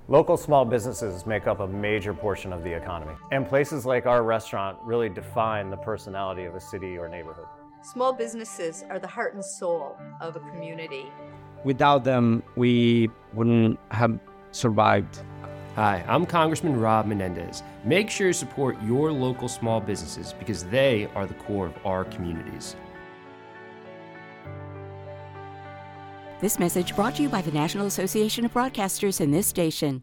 Local small businesses make up a major portion of the economy, and places like our restaurant really define the personality of a city or neighborhood. Small businesses are the heart and soul of a community. Without them, we wouldn't have survived. Hi, I'm Congressman Rob Menendez. Make sure to support your local small businesses because they are the core of our communities. This message brought to you by the National Association of Broadcasters and this station.